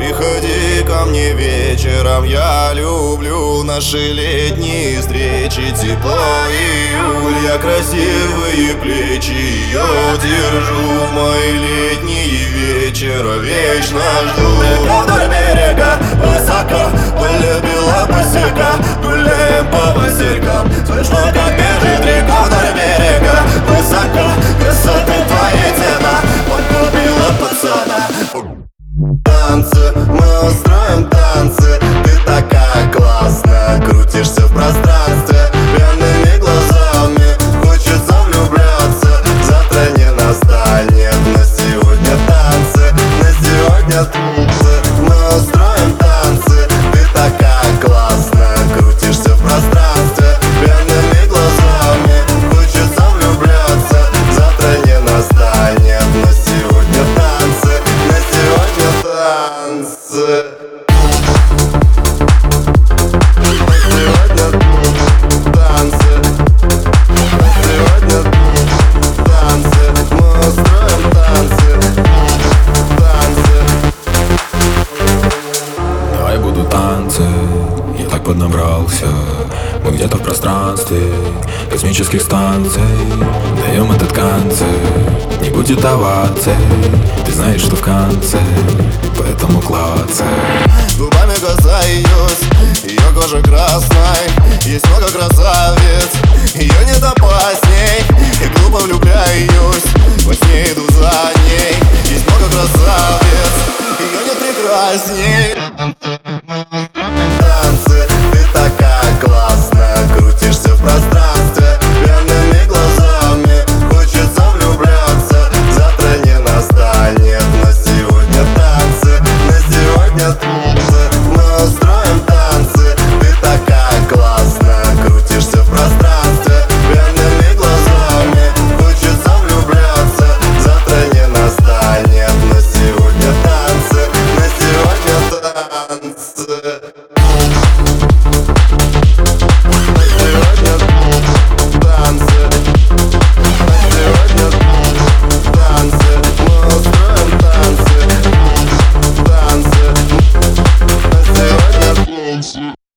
Приходи ко мне вечером, я люблю наши летние встречи. Тепло июль, я красивые плечи ее держу. Мои летние вечера вечно жду. Вдоль берега высоко полюбила босика. Гуляем по василькам, слышно, как бежит река. Вдоль берега высоко, красоты твоей цена погубила пацана. Танцы, мы устроим танцы. Ты такая классная, крутишься в пространстве. Пьяными глазами хочется влюбляться. Завтра не настанет, но сегодня танцы. На сегодня танцы, мы устроим танцы. Ты такая классная, крутишься в пространстве. Пьяными глазами хочется влюбляться. Завтра не настанет, но сегодня танцы. На сегодня танцы. Я так поднабрался. Мы где-то в пространстве космических станций. Даем этот концерт, не будет оваций. Ты знаешь, что в конце, поэтому клацай. Губами касаюсь ее кожи красной. Есть много красавиц, ее нет опасней. И глупо влюбляюсь, во сне иду за ней.